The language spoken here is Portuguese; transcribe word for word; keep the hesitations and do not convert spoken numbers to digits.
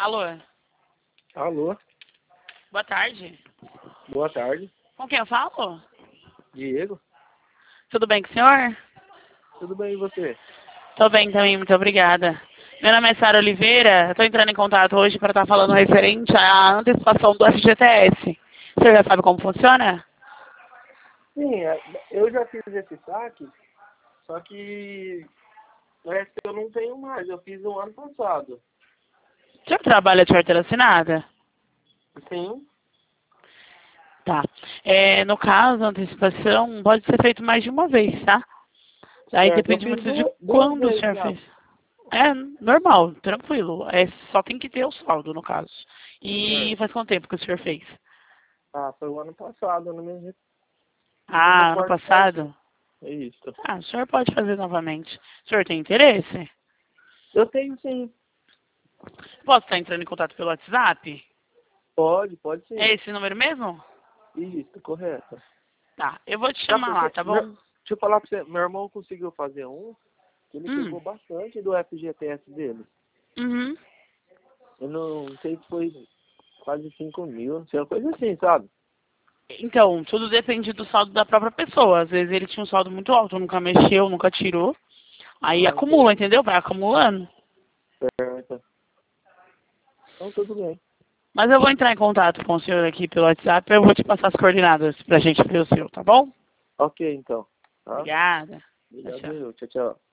Alô? Alô, Boa tarde. boa tarde. Com quem eu falo? Diego, Tudo bem com o senhor? tudo bem e você? Tô bem também, muito obrigada. Meu nome é Sara Oliveira, estou entrando em contato hoje para estar falando referente à antecipação do F G T S. O senhor já sabe como funciona? Sim, é, eu já fiz esse saque, só que parece que eu não tenho mais, eu fiz no ano passado. O senhor trabalha de carteira assinada? Sim, Tá. É, no caso, a antecipação pode ser feita mais de uma vez, tá? Aí certo, eu depende fiz muito de duas, duas quando o vezes senhor já. fez. É normal, tranquilo. É, só tem que ter o saldo, no caso. E Certo. faz quanto tempo que o senhor fez? Ah, foi o ano passado, eu não me, re- não me Ah, ano recordo certinho. passado? É isso. Ah, o senhor pode fazer novamente. O senhor tem interesse? Eu tenho sim. Posso estar entrando em contato pelo WhatsApp? Pode, pode É sim. esse número mesmo? Isso, correto. Tá, eu vou te Já chamar lá, porque, tá meu- bom? deixa eu falar pra você, meu irmão conseguiu fazer um, que ele Hum, pegou bastante do F G T S dele. uhum. Eu não sei se foi quase cinco mil, não sei, uma coisa assim, sabe? Então, tudo depende do saldo da própria pessoa. Às vezes ele tinha um saldo muito alto, nunca mexeu, nunca tirou. Aí Ah, acumula, entendi. entendeu? Vai acumulando. Certo. Então, tudo bem. Mas eu vou entrar em contato com o senhor aqui pelo WhatsApp, eu vou te passar as coordenadas pra gente ver o seu, tá bom? Ok, então. Tá? Obrigada. Tchau, Obrigado, tchau. eu. Tchau, tchau.